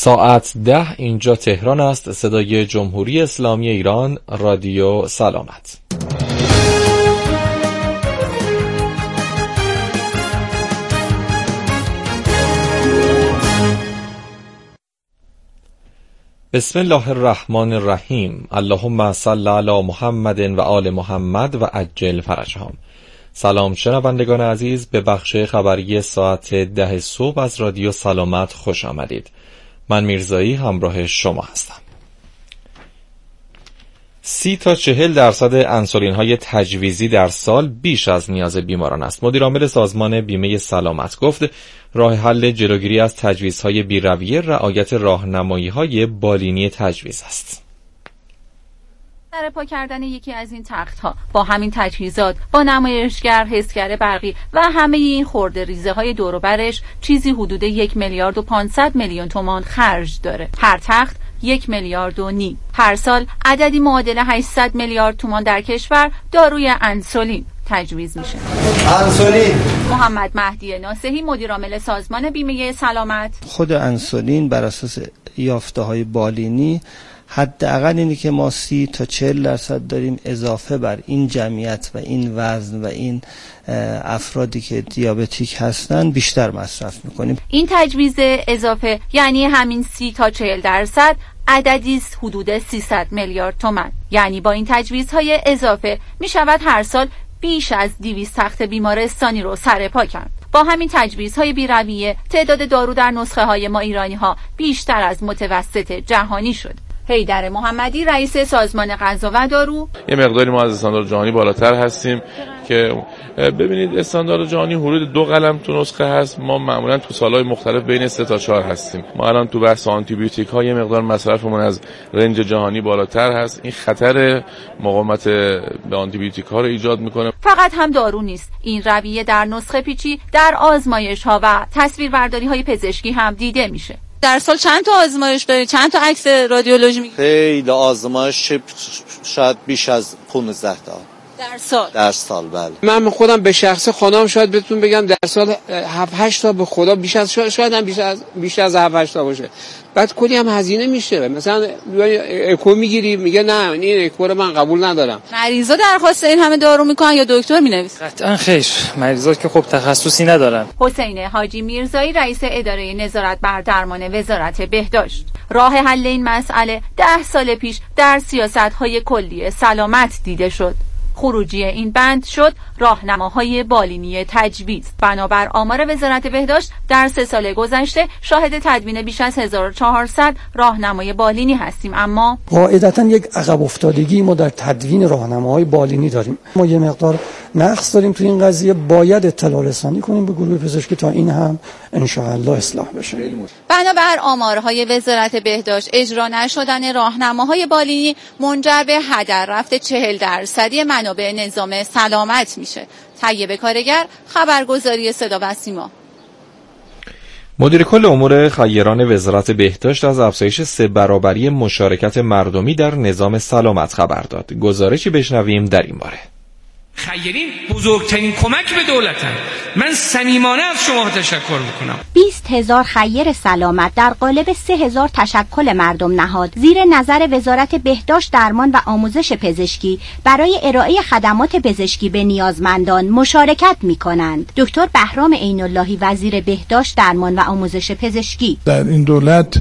ساعت 10 اینجا تهران است. صدای جمهوری اسلامی ایران، رادیو سلامت. بسم الله الرحمن الرحیم. اللهم صل علی محمد و آل محمد و عجل فرجهم. سلام شنوندگان عزیز، به بخش خبری ساعت 10 صبح از رادیو سلامت خوش آمدید. من میرزایی همراه شما هستم. 30 تا 40% انسولین های تجویزی در سال بیش از نیاز بیماران است. مدیر عامل سازمان بیمه سلامت گفت راه حل جلوگیری از تجویزهای بی‌رویه رعایت راهنمایی‌های بالینی تجویز است. سرپا کردن یکی از این تخت‌ها با همین تجهیزات، با نمایشگر، حسگر برقی و همه این خرده ریزه های دور و برش چیزی حدود 1 میلیارد و 500 میلیون تومان خرج داره. هر تخت 1 میلیارد و نیم. هر سال عددی معادل 800 میلیارد تومان در کشور داروی انسولین تجویز میشه. انسولین. محمد مهدی ناصحی، مدیر عامل سازمان بیمه سلامت: خود انسولین بر اساس یافته‌های بالینی حداقل اینه که ما 30 تا 40% داریم اضافه بر این جمعیت و این وزن و این افرادی که دیابتیک هستن بیشتر مصرف میکنیم. این تجویز اضافه یعنی همین 30 تا 40% عددی حدود 300 میلیارد تومان. یعنی با این تجویزهای اضافه میشود هر سال بیش از 200 تخت بیمارستانی رو سرپا کرد. با همین تجویزهای بی‌رویه تعداد دارو در نسخه های ما ایرانی ها بیشتر از متوسط جهانی شد. حیدر محمدی، رئیس سازمان غذا و دارو: یه مقداری ما از استاندارد جهانی بالاتر هستیم که ببینید استاندارد جهانی حدود 2 قلم تو نسخه هست. ما معمولا تو سالهای مختلف بین 3 تا 4 هستیم. ما الان تو بحث آنتی بیوتیک ها یه مقدار مصرفمون از رنج جهانی بالاتر هست. این خطر مقاومت به آنتی بیوتیک ها رو ایجاد میکنه. فقط هم دارو نیست، این رویه در نسخه پیچی در آزمایش ها و تصویربرداری های پزشکی هم دیده میشه. در سال چند تا آزمایش دارید؟ چند تا عکس رادیولوژی میگیرید؟ خیلی آزمایش، شاید بیش از 15 تا در سال. بله. من خودم به شخصه خودم شاید بهتون بگم در سال 7-8 تا به خدا بیش از شاید هم بیش از 7-8 تا باشه. بعد کلی هم هزینه میشه. مثلا اکو میگیری، میگه نه این اکو رو من قبول ندارم. مریضا درخواست این همه دارو میکنن یا دکتر مینویسه؟ قطعا خیر. مریضا که خب تخصصی ندارن. حسین حاجی میرزایی، رئیس اداره نظارت بر درمان وزارت بهداشت: راه حل این مسئله 10 سال پیش در سیاست‌های کلی سلامت دیده شد. خروجی این بند شد راهنماهای بالینی تجویز. بنابر آمار وزارت بهداشت در 3 سال گذشته شاهد تدوین بیش از 1400 راهنمای بالینی هستیم، اما قاعدتاً یک عقب افتادگی ما در تدوین راهنماهای بالینی داریم. ما یه مقدار نقص داریم تو این قضیه. باید اطلاع رسانی کنیم به گروه پزشکی تا این هم ان شاء الله اصلاح بشه. بنابر آمارهای وزارت بهداشت اجرا نشدن راهنماهای بالینی منجر به هدر رفت 40% منابع نظام سلامت میشه. طیب کارگر، خبرگزاری صدا و سیما. مدیر کل امور خیران وزارت بهداشت از افزایش 3 برابری مشارکت مردمی در نظام سلامت خبر داد. گزارشی بشنویم در این باره. خیرین بزرگترین کمک به دولتن. من صمیمانه از شما تشکر میکنم. 20,000 خیر سلامت در قالب 3,000 تشکل مردم نهاد زیر نظر وزارت بهداشت، درمان و آموزش پزشکی برای ارائه خدمات پزشکی به نیازمندان مشارکت میکنند. دکتر بهرام عین‌اللهی، وزیر بهداشت، درمان و آموزش پزشکی: در این دولت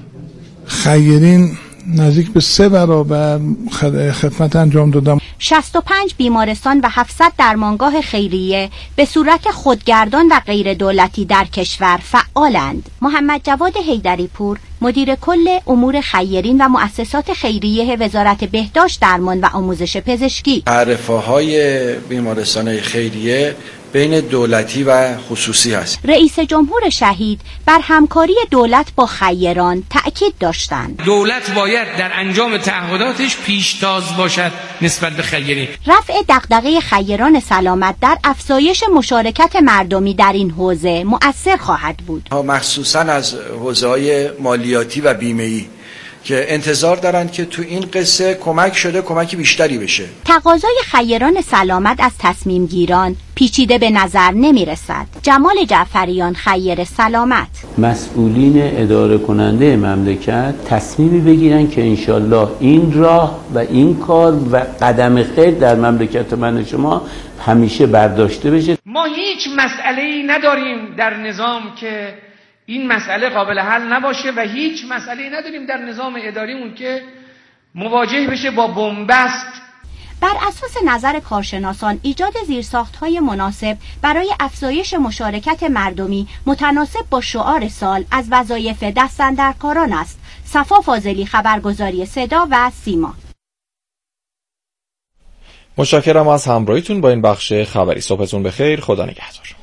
خیرین نزدیک به 3 برابر خدمت انجام دادم. 65 بیمارستان و 700 درمانگاه خیریه به صورت خودگردان و غیر دولتی در کشور فعالند. محمد جواد حیدری پور، مدیر کل امور خیرین و مؤسسات خیریه وزارت بهداشت، درمان و آموزش پزشکی: تعرفه‌های بیمارستان‌های خیریه بین دولتی و خصوصی است. رئیس جمهور شهید بر همکاری دولت با خیران تأکید داشتند. دولت باید در انجام تعهداتش پیشتاز باشد نسبت به خیرین. رفع دغدغه خیران سلامت در افزایش مشارکت مردمی در این حوزه مؤثر خواهد بود. مخصوصاً از حوزه‌های مالیاتی و بیمه‌ای که انتظار دارند که تو این قصه کمک شده کمک بیشتری بشه. تقاضای خیران سلامت از تصمیم گیران پیچیده به نظر نمی رسد. جمال جعفریان، خیر سلامت. مسئولین اداره کننده مملکت تصمیمی بگیرن که انشالله این راه و این کار و قدم خیر در مملکت من شما همیشه برداشته بشه. ما هیچ مسئله‌ای نداریم در نظام که این مسئله قابل حل نباشه و هیچ مسئله‌ای نداریم در نظام اداریمون که مواجه بشه با بنبست. بر اساس نظر کارشناسان ایجاد زیرساخت‌های مناسب برای افزایش مشارکت مردمی متناسب با شعار سال از وظایف دست‌اندرکاران است. صفا فاضلی، خبرگزاری صدا و سیما. متشکرم از همراهیتون با این بخش خبری. صبحتون بخیر. خدا نگهدار.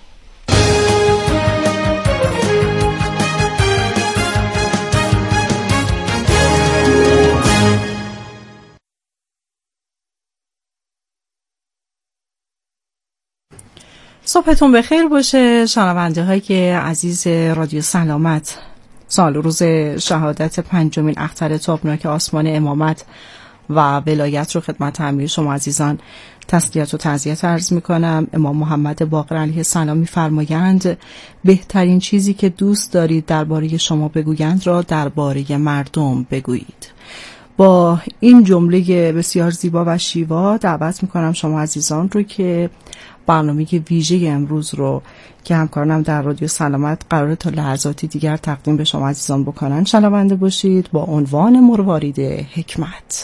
صبحتون بخیر باشه شنونده های عزیز رادیو سلامت. سال روز شهادت پنجمین اختر تابناک آسمان امامت و ولایت رو خدمت همه شما عزیزان تسلیت و تعزیت عرض میکنم. امام محمد باقر علیه السلام میفرمایند بهترین چیزی که دوست دارید درباره شما بگویند را درباره مردم بگویید. با این جمله بسیار زیبا و شیوا دعوت میکنم شما عزیزان رو که برنامه ویژه امروز رو که همکارانم در رادیو سلامت قراره تا لحظاتی دیگر تقدیم به شما عزیزان بکنن شنونده باشید با عنوان مروارید حکمت.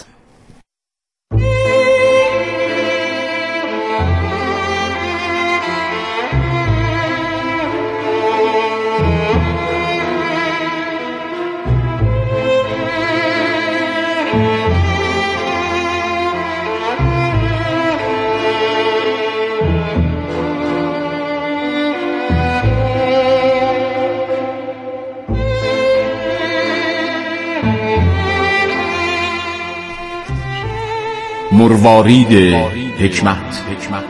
مروارید حکمت.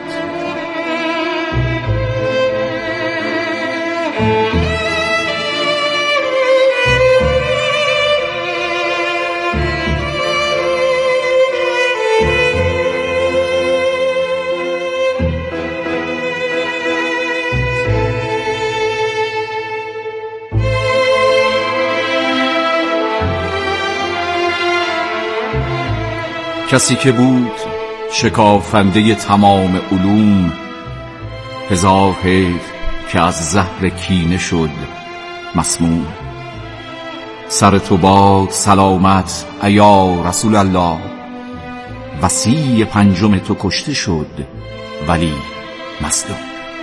کسی که بود شکافنده تمام علوم، هزار حیف که از زهر کینه شد مسموم. سر تو باد سلامت ایا رسول الله، وصی پنجم تو کشته شد ولی مظلوم.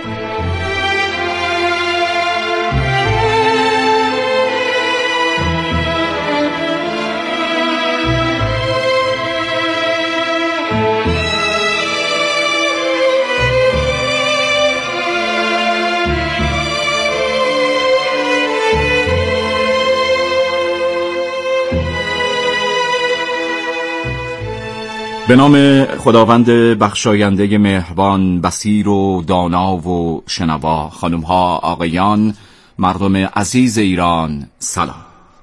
به نام خداوند بخشاینده مهربان، بصیر و دانا و شنوا. خانم‌ها، آقایان، مردم عزیز ایران، سلام.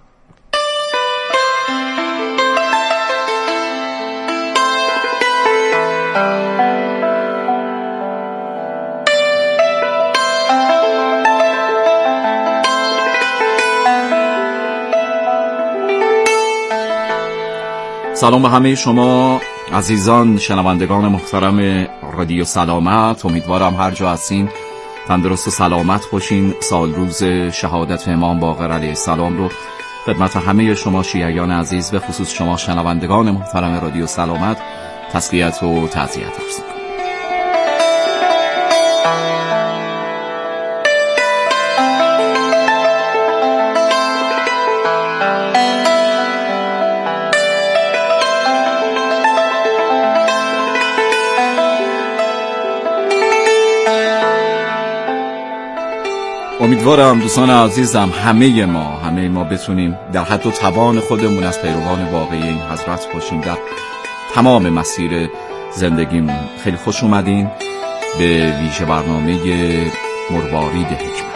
سلام به همه شما عزیزان شنوندگان محترم رادیو سلامت. امیدوارم هر جا هستین تندرست و سلامت باشین. سال روز شهادت امام باقر علیه السلام رو خدمت همه شما شیعیان عزیز به خصوص شما شنوندگان محترم رادیو سلامت تسلیت و تعزیت عرض می‌کنم. امیدوارم دوستان عزیزم همه ما بتونیم در حد و توان خودمون از پیروان واقعی این حضرت باشیم در تمام مسیر زندگیمون. خیلی خوش اومدین به ویژه برنامه مروارید حکمت.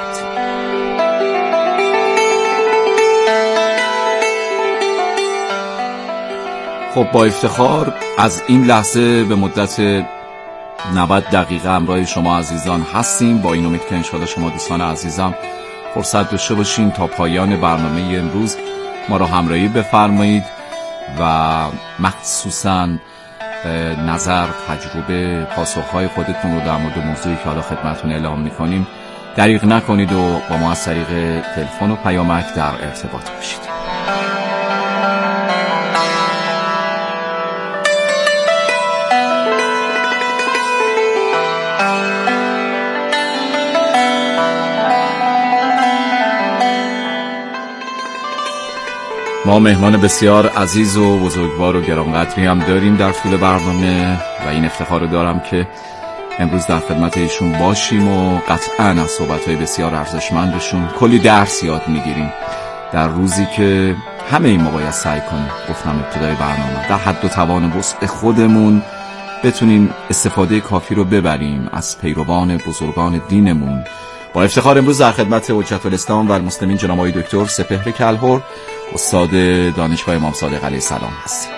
خب با افتخار از این لحظه به مدت 90 دقیقه همراه شما عزیزان هستیم، با این امید که انشاءالله شما دوستان عزیزم فرصت داشته باشین تا پایان برنامه امروز ما را همراهی بفرمایید و مخصوصاً نظر، تجربه، پاسخهای خودتون رو در مورد موضوعی که حالا خدمتتون اعلام می‌کنیم دریغ نکنید و با ما از طریق تلفن و پیامک در ارتباط باشید. ما مهمان بسیار عزیز و بزرگوار و گرانقدری هم داریم در طول برنامه و این افتخار رو دارم که امروز در خدمت ایشون باشیم و قطعاً از صحبت‌های بسیار ارزشمندشون کلی درس یاد میگیریم در روزی که همه این ما باید سعی کنیم، گفتم ابتدای برنامه، در حد و توان وسع خودمون بتونیم استفاده کافی رو ببریم از پیروان بزرگان دینمون. با افتخار امروز در خدمت حجت الاسلام و المسلمین جناب آقای دکتر سپهر کلهر، استاد دانشگاه امام صادق علیه السلام هستیم.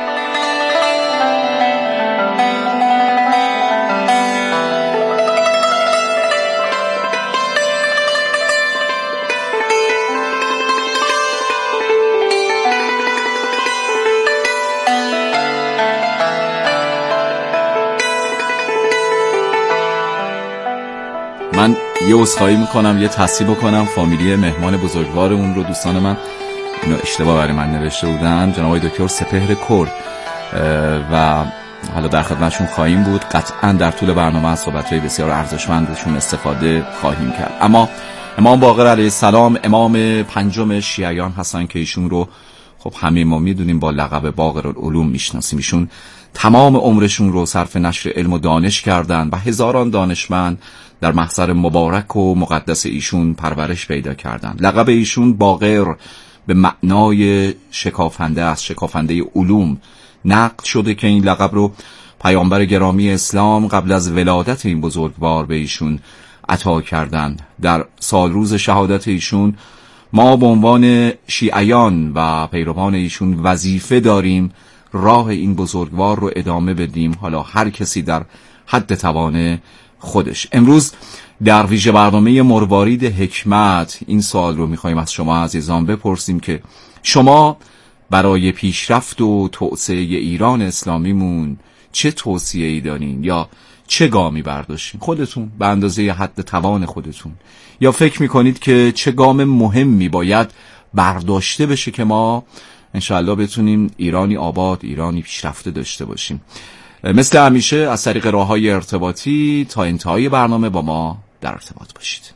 من یه عذرخواهی میکنم، یه تصحیح بکنم، فامیلی مهمان بزرگوارمون رو دوستان من اینو اشتباه برای من نوشته بودن، جناب آقای دکتر سپهر کرد و حالا در خدمتشون خواهیم بود. قطعا در طول برنامه از صحبت‌های بسیار ارزشمندشون استفاده خواهیم کرد. اما امام باقر علیه السلام امام پنجم شیعیان هستن که ایشون رو خب همه ما میدونیم با لقب باقر العلوم میشناسیم. ایشون تمام عمرشون رو صرف نشر علم و دانش کردن و هزاران دانشمند در محضر مبارک و مقدس ایشون پرورش پیدا کردن. لقب ایشون باقر به معنای شکافنده است، شکافنده علوم نقل شده که این لقب رو پیامبر گرامی اسلام قبل از ولادت این بزرگوار به ایشون عطا کردند. در سال روز شهادت ایشون ما به عنوان شیعیان و پیروان ایشون وظیفه داریم راه این بزرگوار رو ادامه بدیم، حالا هر کسی در حد توان خودش. امروز در ویژه برنامه مروارید حکمت این سوال رو می‌خوایم از شما عزیزان بپرسیم که شما برای پیشرفت و توسعه ایران اسلامیمون چه توصیه‌ای دارین یا چه گامی برداشتین خودتون به اندازه حد توان خودتون، یا فکر می‌کنید که چه گام مهمی باید برداشته بشه که ما انشاءالله بتونیم ایرانی آباد، ایرانی پیشرفته داشته باشیم. مثل همیشه از طریق راه‌های ارتباطی تا انتهای برنامه با ما در ارتباط باشید.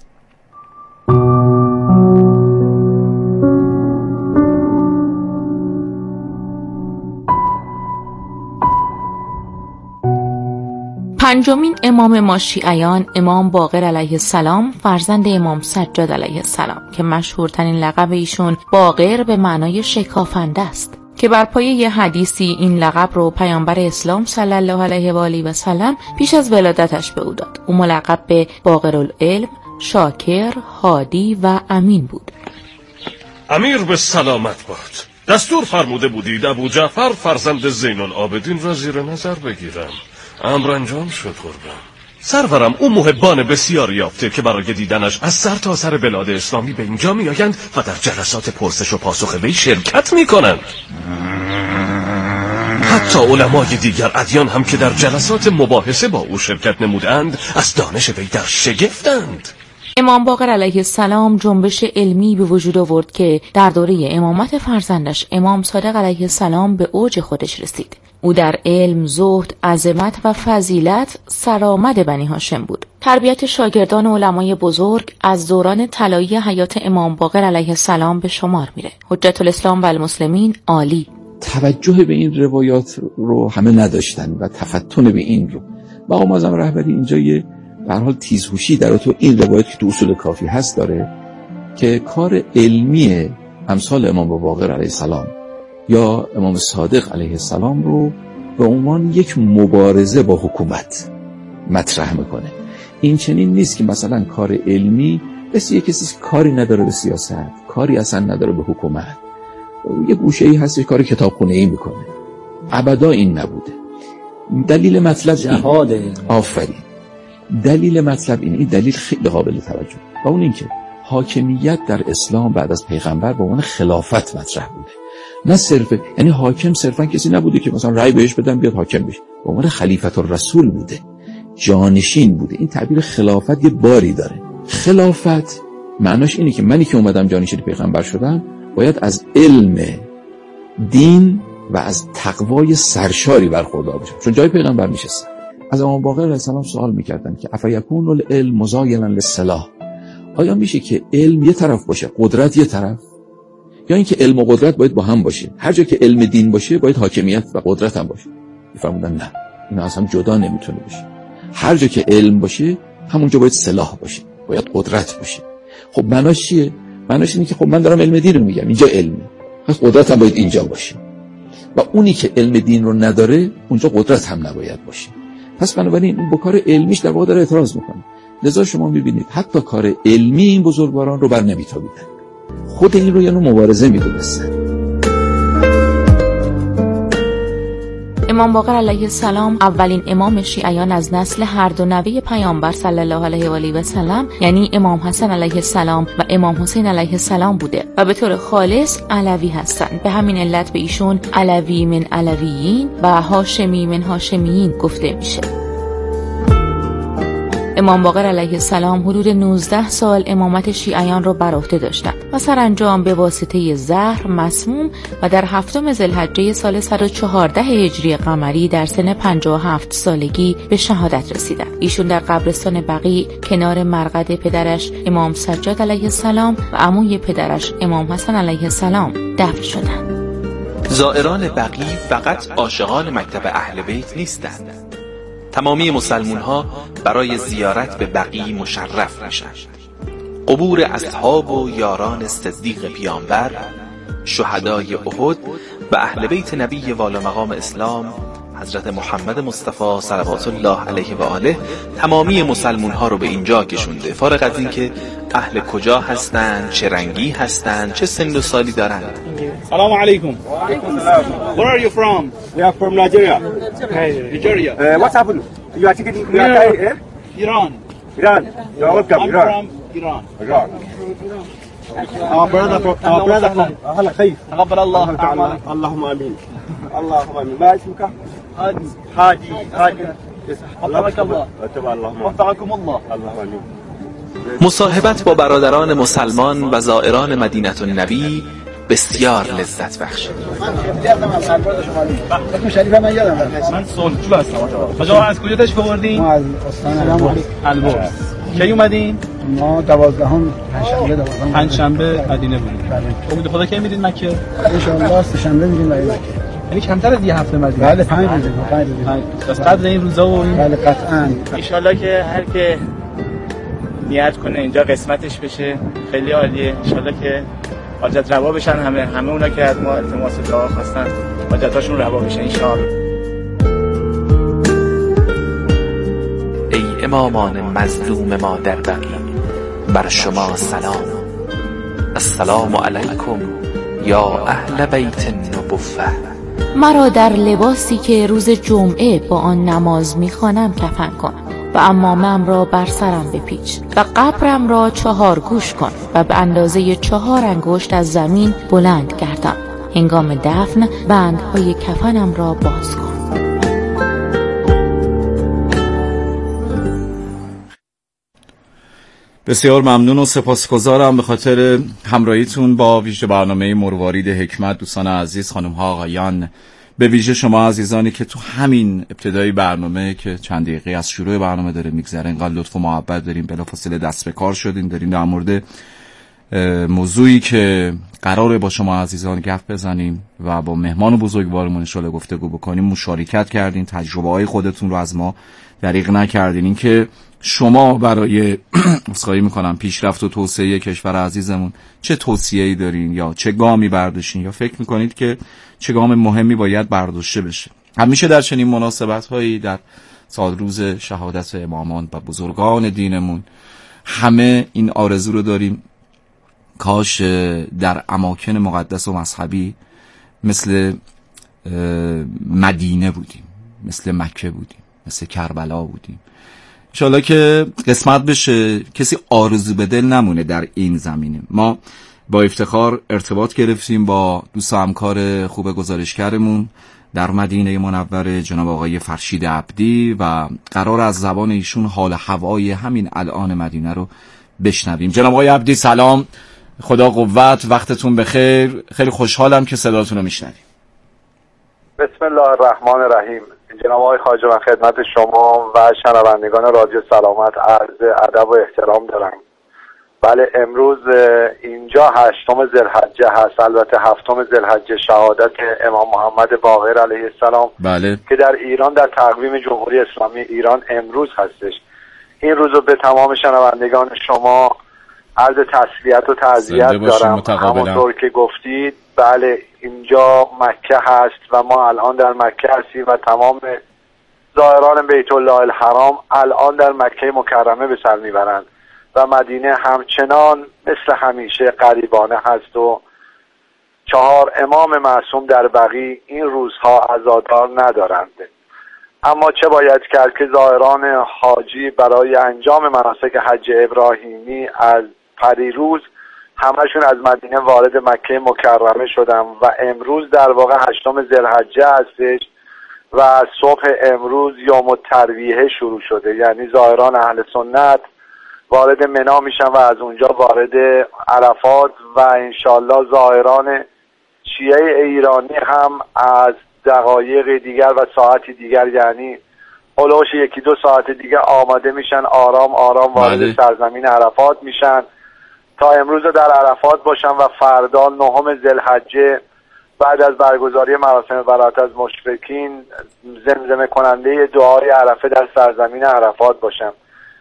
پنجمین امام ما شیعیان، امام باقر علیه السلام، فرزند امام سجاد علیه السلام که مشهورترین لقب ایشون باقر به معنای شکافنده است که بر پایه یه حدیثی این لقب رو پیامبر اسلام صلی الله علیه و آله و سلم پیش از ولادتش به او داد. او ملقب به باقر العلم، شاکر، هادی و امین بود. امیر به سلامت باد. دستور فرموده بودید ابو جعفر فرزند زین العابدین را زیر نظر بگیرم. امر انجام شد قربان. سرورم او محبان بسیار یافته که برای دیدنش از سر تا سر بلاد اسلامی به اینجا می آیند و در جلسات پرسش و پاسخ وی شرکت می کنند. حتی علمای دیگر ادیان هم که در جلسات مباحثه با او شرکت نمودند از دانش وی در شگفتند. امام باقر علیه السلام جنبش علمی به وجود آورد که در دوره امامت فرزندش امام صادق علیه السلام به اوج خودش رسید. او در علم، زهد، عظمت و فضیلت سرآمد بنی هاشم بود. تربیت شاگردان و علمای بزرگ از دوران طلایی حیات امام باقر علیه السلام به شمار میره. حجت الاسلام و المسلمین عالی. توجه به این روایات رو همه نداشتن و تفتن به این رو. مقام اعظم رهبری اینجا یه به هر حال تیزهوشی در تو این روایت که تو اصول کافی هست داره که کار علمی امثال امام باقر علیه السلام یا امام صادق علیه السلام رو به عنوان یک مبارزه با حکومت مطرح میکنه. این چنین نیست که مثلا کار علمی مثل یک کسی کاری نداره به سیاست، کاری اصلا نداره به حکومت، یه گوشه‌ای هست کار کتابخونه‌ای میکنه. ابدا این نبوده. دلیل مطلب جهاده. آفرین. دلیل مطلب این دلیل خیلی قابل توجه و اون این که حاکمیت در اسلام بعد از پیغمبر به عنوان خلافت مطرح بوده، نه صرف، یعنی حاکم صرفا کسی نبوده که مثلا رأی بهش بدن بیاد حاکم بشه، به عنوان خلیفت الرسول بوده، جانشین بوده. این تعبیر خلافت یه باری داره. خلافت معناش اینه که منی که اومدم جانشین پیغمبر شدم باید از علم دین و از تقوای سرشاری برخوردار باشم، چون جای پیغمبر نشستم. از امام باقر علیه السلام سوال میکردن که افیکون العلم مزاینا للسلاح، آیا میشه که علم یه طرف باشه قدرت یه طرف، یا اینکه علم و قدرت باید با هم باشه؟ هر جا که علم دین باشه باید حاکمیت و قدرت هم باشه. میفرمودن نه، اینا اصلا جدا نمیتونه باشه. هر جا که علم باشه همونجا باید سلاح باشه، باید قدرت باشه. خب معناش چیه؟ معناش اینه که خب من دارم علم دین رو میگم، اینجا علمه، پس قدرت هم باید اینجا باشه، و اونی که علم دین رو نداره اونجا قدرت هم نباید باشه. پس بنابراین اون با کار علمیش در واقع داره اعتراض میکنه. لذا شما میبینید حتی کار علمی این بزرگواران رو بر نمیتابیدن، خود این رو یه نوع مبارزه میدونستن. امام باقر علیه السلام اولین امام شیعیان از نسل هر دو نوه پیامبر صلی الله علیه و آله و سلم، یعنی امام حسن علیه السلام و امام حسین علیه السلام بوده و به طور خالص علوی هستند. به همین علت به ایشون علوی من علویین و هاشمی من هاشمیین گفته میشه. امام باقر علیه السلام حدود 19 سال امامت شیعیان را بر عهده داشتند و سرانجام به واسطه زهر مسموم و در 7 ذوالحجه سال 114 هجری قمری در سن 57 سالگی به شهادت رسیدند. ایشون در قبرستان بقیع کنار مرقد پدرش امام سجاد علیه السلام و عموی پدرش امام حسن علیه السلام دفن شدند. زائران بقیع فقط عاشقان مکتب اهل بیت نیستند. تمامی مسلمون ها برای زیارت به بقیع مشرف میشن. قبور اصحاب و یاران صدیق پیامبر، شهدای احد و اهل بیت نبی والا مقام اسلام حضرت محمد مصطفی صلوات الله علیه و آله تمامی مسلمون ها رو به اینجا کشونده، فارغ از این که اهل کجا هستند، چه رنگی هستند، چه سن و سالی دارند. سلام علیکم. Where are you from? We are from Nigeria. Nigeria. What's happened? You are taking Iran. Iran. You are welcome. I'm from Iran. Iran. Our brother from هلا خير. تقبل الله تعالى. اللهم آمين. اللهم آمين. ما اسمك؟ هادي. حفظك الله. وفقكم الله. اللهم آمين. مصاحبت با برادران مسلمان و زائران مدینه النبی بسیار لذت بخش. من سلجو هستم. آقا از کجا تشریف آوردین؟ ما از استان البرز. کی اومدین؟ ما 12 پنجشنبه مدینه بودیم. امید خدا کی میرید مکه؟ ان شاء الله سه‌شنبه میریم مکه. یعنی کمتر از یه هفته مدینه. بله 5 روز. بس قدر این روزا و این بله قطعاً. ان شاء الله که هر که نیت کنه اینجا قسمتش بشه خیلی عالیه. ان شاء الله که حاجت روا بشن، همه اونا که از ما التماس دعا خواستن حاجتاشون روا بشه ان شاء الله. ای امامان مظلوم ما در بقیع، بر شما سلام. السلام علیکم یا اهل بیت النبوة. مرا در لباسی که روز جمعه با آن نماز میخوانم کفن کن و عمامه‌ام را بر سرم بپیچ و قبرم را 4 گوش کن و به اندازه 4 انگشت از زمین بلند گردان. هنگام دفن بندهای کفنم را باز کن. بسیار ممنون و سپاسگزارم به خاطر همراهیتون با ویژه برنامه مروارید حکمت. دوستان عزیز، خانم ها، آقایان، به ویژه شما عزیزانی که تو همین ابتدای برنامه که چند دقیقه از شروع برنامه داره میگذره انقدر لطف و محبت داریم، بلافاصله دست به کار شدیم، داریم در مورد موضوعی که قراره با شما عزیزان گپ بزنیم و با مهمان بزرگوارمون ان شاءالله گفتگو بکنیم مشارکت کردین، تجربه های خودتون رو از ما دریغ نکردین. این که شما برای اسخای میکنم پیشرفت و توسعه کشور عزیزمون چه توصیه‌ای دارین یا چه گامی برداشتین یا فکر میکنید که چه گام مهمی باید برداشته بشه. همیشه در چنین مناسبت‌هایی در سال روز شهادت امامان و بزرگان دینمون همه این آرزو رو داریم کاش در اماکن مقدس و مذهبی مثل مدینه بودیم، مثل مکه بودیم، مثل کربلا بودیم. انشالله که قسمت بشه کسی آرزو به دل نمونه در این زمینه. ما با افتخار ارتباط گرفتیم با دوست و همکار خوب گزارشگرمون در مدینه منوره جناب آقای فرشید عبدی و قرار از زبان ایشون حال هوای همین الان مدینه رو بشنویم. جناب آقای عبدی سلام، خدا قوت، وقتتون بخیر. خیلی خوشحالم که صداتون رو میشنویم. بسم الله الرحمن الرحیم. جناب آقای خواجه، من خدمت شما و شنوندگان رادیو سلامت عرض ادب و احترام دارم. بله، امروز اینجا 8 ذوالحجه هست، البته 7 ذوالحجه شهادت امام محمد باقر علیه السلام. بله. که در ایران در تقویم جمهوری اسلامی ایران امروز هستش. این روز رو به تمام شنوندگان شما عرض تسلیت و تعزیت دارم. همونطور که گفتید بله اینجا مکه هست و ما الان در مکه هستیم و تمام زائران بیت الله الحرام الان در مکه مکرمه به سر میبرند و مدینه همچنان مثل همیشه غریبانه هست و 4 امام معصوم در بقیع این روزها عزادار ندارند. اما چه باید کرد که زائران حاجی برای انجام مناسک حج ابراهیمی از پریروز همشون از مدینه وارد مکه مکرمه شدن و امروز در واقع 8 ذوالحجه هستش و صبح امروز یوم الترویه شروع شده، یعنی زائران اهل سنت وارد منا میشن و از اونجا وارد عرفات و انشالله زائران شیعه ایرانی هم از دقایق دیگر و ساعتی دیگر، یعنی هلوش 1-2 ساعت دیگه آماده میشن، آرام آرام وارد سرزمین عرفات میشن تا امروز در عرفات باشن و فردا 9 ذوالحجه بعد از برگزاری مراسم برات از مشرکین زمزمه کننده دعای عرفه در سرزمین عرفات باشن.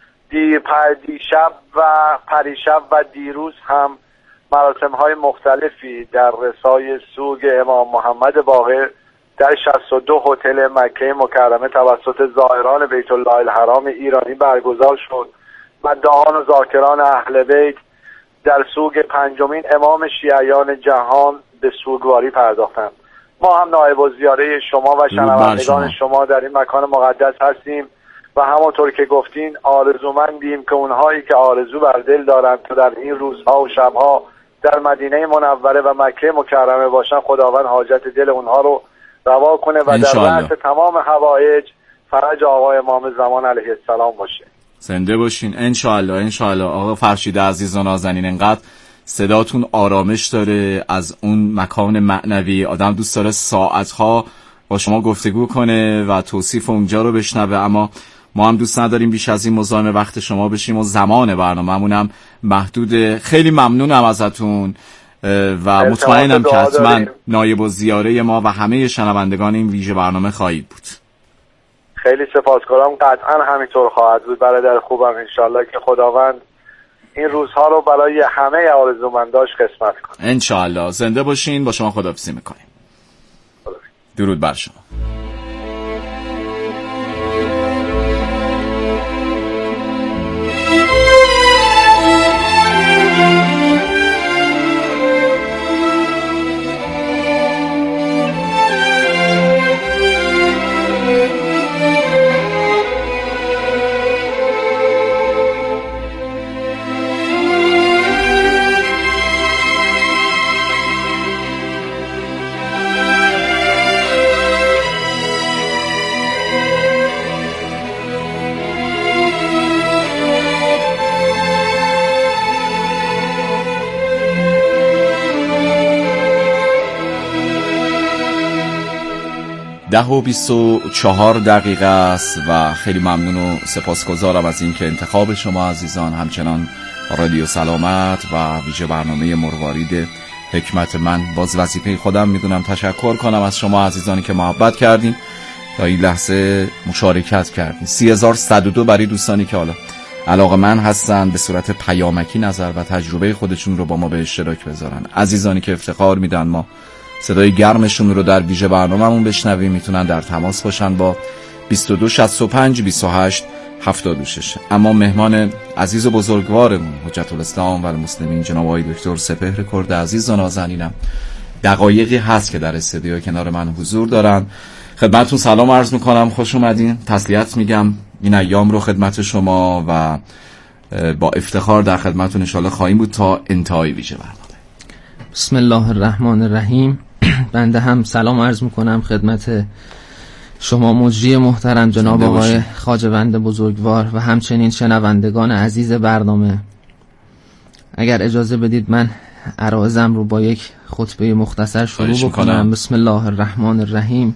دیشب و پریشب و دیروز هم مراسم های مختلفی در رسای سوگ امام محمد باقر در 62 هتل مکه مکرمه توسط زائران بیت الله الحرام ایرانی برگزار شد. مداحان و ذاکران اهل بیت در سوگ 5مین امام شیعیان جهان به سوگواری پرداختند. ما هم نایب الزیاره شما و شنوندگان شما در این مکان مقدس هستیم و همونطور که گفتین آرزومندیم که اونهایی که آرزو بر دل دارند تا در این روزها و شبها در مدینه منوره و مکه مکرمه باشن، خداوند حاجت دل اونها رو روا کنه و در رأس تمام حوائج فرج آقای امام زمان علیه السلام باشه. زنده باشین انشاءالله. انشاءالله. آقا فرشید عزیز و نازنین، انقدر صداتون آرامش داره از اون مکان معنوی، آدم دوست داره ساعتها با شما گفتگو کنه و توصیف اونجا رو بشنوه، اما ما هم دوست نداریم بیش از این مزاحم وقت شما بشیم و زمان برنامه‌مون هم محدود. خیلی ممنونم ازتون و مطمئنم که حتما نایب الزیاره ما و همه شنوندگان این ویژه برنامه خواهید بود. خیلی سپاسگزارم، قطعا همینطور خواهد بود برادر خوبم، انشالله که خداوند این روزها رو برای همه آرزومنداش قسمت کنه انشالله. زنده باشین، با شما خداحافظی میکنیم. درود بر شما. ده و 24 دقیقه است و خیلی ممنون و سپاسگزارم از اینکه انتخاب شما عزیزان، همچنان رادیو سلامت و ویژه برنامه مروارید حکمت من، باز وظیفه خودم میدونم تشکر کنم از شما عزیزانی که محبت کردین تا این لحظه مشارکت کردین. 3102 برای دوستانی که حالا علاقه‌مند هستن به صورت پیامکی نظر و تجربه خودشون رو با ما به اشتراک بذارن. عزیزانی که افتخار میدن ما صدای گرمشون رو در ویژه برنامه‌مون بشنویم، میتونن در تماس باشن با 22 65 28 76. اما مهمان عزیز و بزرگوارمون حجت الاسلام و المسلمین جناب آقای دکتر سپهر کرد عزیز و نازنینم دقایقی هست که در استودیو کنار من حضور دارن. خدمتتون سلام عرض میکنم، خوش اومدین. تسلیت میگم این ایام رو خدمت شما و با افتخار در خدمتتون ان شاءالله خواهیم بود تا انتهای ویژه برنامه. بسم الله الرحمن الرحیم. بنده هم سلام عرض میکنم خدمت شما مجری محترم جناب آقای خواجه‌وند بزرگوار و همچنین شنوندگان عزیز برنامه. اگر اجازه بدید من عرایزم رو با یک خطبه مختصر شروع بکنم. بسم الله الرحمن الرحیم.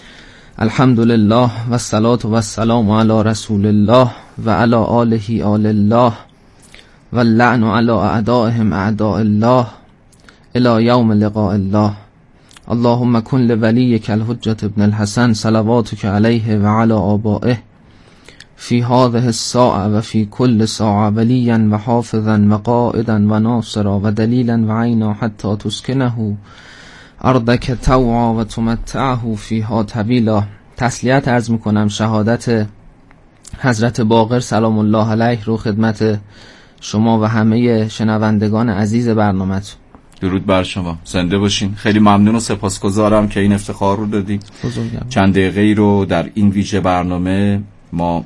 الحمدلله و الصلاة و السلام علی رسول الله و علی آله آل الله و اللعن علی اعدائهم اعداء الله الى یوم لقاء الله. اللهم کن لولیک الحجة ابن الحسن صلواتک علیه و علی آبائه فی هذه الساعة و فی کل ساعة ولیا و حافظا و قائدا و ناصرا و دلیلا و عینا حتی تسکنه ارضک طوعا و تمتعه فیها طویلا. تسلیت عرض میکنم شهادت حضرت باقر سلام الله علیه رو خدمت شما و همه شنوندگان عزیز برنامه‌تون. درود بر شما، زنده باشین. خیلی ممنون و سپاسگزارم که این افتخار رو دادید. چند دقیقه‌ای رو در این ویژه برنامه ما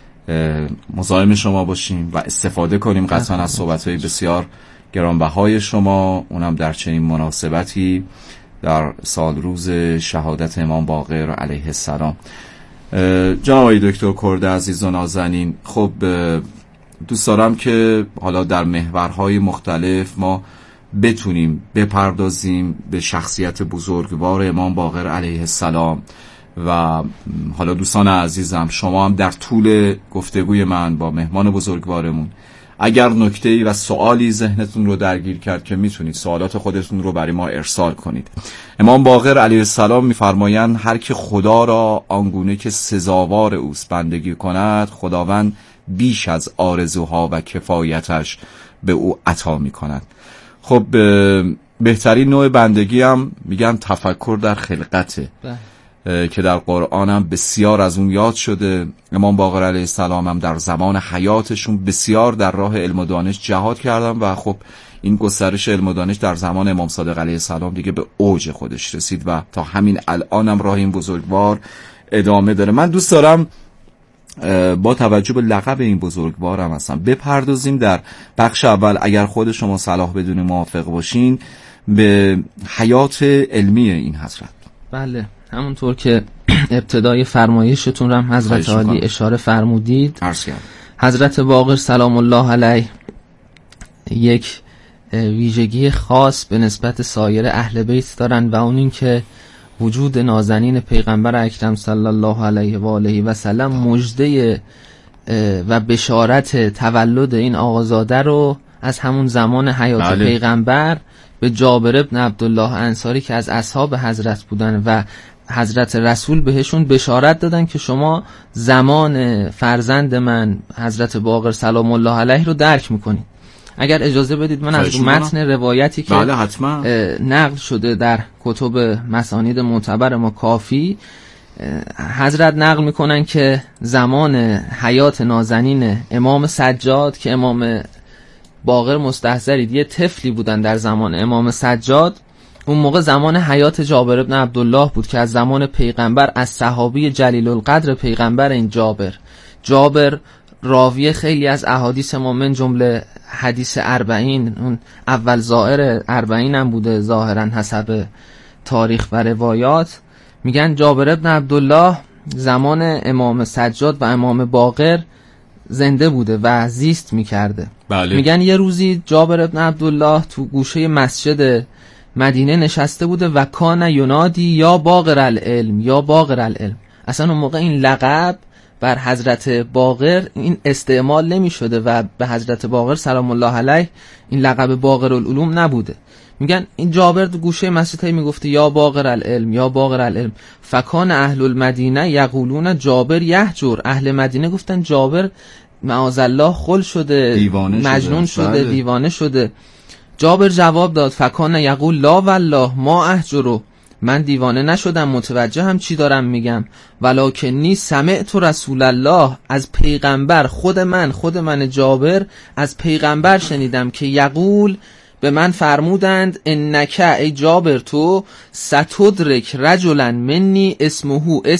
مزاحم شما باشیم و استفاده کنیم قطعا از صحبت‌های بسیار گرانبهای شما، اونم در چنین مناسبتی در سال روز شهادت امام باقر علیه السلام. جناب آقای دکتر کرد عزیز و نازنین، خب دوست دارم که حالا در محورهای مختلف ما بتونیم بپردازیم به شخصیت بزرگوار امام باقر علیه السلام و حالا دوستان عزیزم شما هم در طول گفتگوی من با مهمان بزرگوارمون اگر نکته‌ای و سوالی ذهنتون رو درگیر کرد که میتونید سوالات خودتون رو برای ما ارسال کنید. امام باقر علیه السلام میفرمایند هر که خدا را آنگونه که سزاوار اوست بندگی کند خداوند بیش از آرزوها و کفایتش به او عطا میکند. خب بهترین نوع بندگی هم میگن تفکر در خلقته که در قرآن هم بسیار از اون یاد شده. امام باقر علیه السلام هم در زمان حیاتشون بسیار در راه علم و دانش جهاد کردن و خب این گسترش علم و دانش در زمان امام صادق علیه السلام دیگه به اوج خودش رسید و تا همین الان هم راه این بزرگوار ادامه داره. من دوست دارم با توجه به لقب این بزرگوار هم هستم بپردازیم در بخش اول اگر خود شما صلاح بدون موافق باشین به حیات علمی این حضرت. بله، همونطور که ابتدای فرمایشتون رو هم حضرت عالی اشاره فرمودید، حضرت باقر سلام الله علیه یک ویژگی خاص به نسبت سایر اهل بیت دارن و اون این که وجود نازنین پیغمبر اکرم صلی الله علیه و آله و سلم مژده و بشارت تولد این آقازاده رو از همون زمان حیات پیغمبر به جابر ابن عبدالله انصاری که از اصحاب حضرت بودن و حضرت رسول بهشون بشارت دادن که شما زمان فرزند من حضرت باقر سلام الله علیه رو درک میکنید. اگر اجازه بدید من از متن روایتی که نقل شده در کتب مسانید معتبر ما کافی حضرت نقل میکنن که زمان حیات نازنین امام سجاد که امام باقر مستحضرید یه طفلی بودن در زمان امام سجاد، اون موقع زمان حیات جابر ابن عبدالله بود که از زمان پیغمبر از صحابی جلیل القدر پیغمبر این جابر راوی خیلی از احادیث ما من جمله حدیث 40 اون اول زائر 40 هم بوده ظاهرا حسب تاریخ و روایات. میگن جابر ابن عبدالله زمان امام سجاد و امام باقر زنده بوده و زیست میکرده. میگن یه روزی جابر ابن عبدالله تو گوشه مسجد مدینه نشسته بوده و کان ینادی یا باقر العلم یا باقر العلم. اصلا اون موقع این لقب بر حضرت باقر این استعمال نمی شده و به حضرت باقر سلام الله علیه این لقب باقر العلوم نبوده. میگن این جابر تو گوشه مسجد میگفته یا باقر العلم یا باقر العلم فکان اهل المدینه یقولون جابر یهجر. اهل مدینه گفتن جابر معاذالله خل شده، مجنون شده، دیوانه شده. جابر جواب داد فکان یقول لا والله ما اهجرو، من دیوانه نشدم، متوجه هم چی دارم میگم، ولکنی سمعت رسول الله، از پیغمبر خود من جابر از پیغمبر شنیدم که یقول به من فرمودند انک ای جابر تو ستدرک رجلا منی اسمه